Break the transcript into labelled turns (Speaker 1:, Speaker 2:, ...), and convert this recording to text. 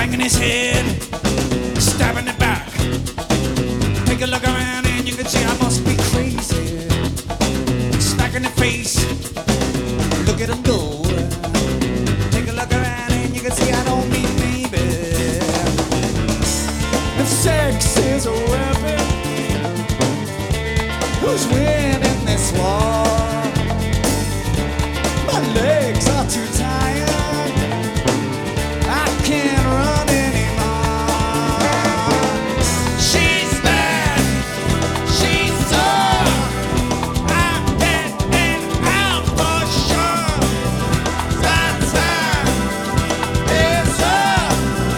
Speaker 1: banging his head, stabbing it back. Take a look around and you can see I must be crazy. Smack in the face, look at him go.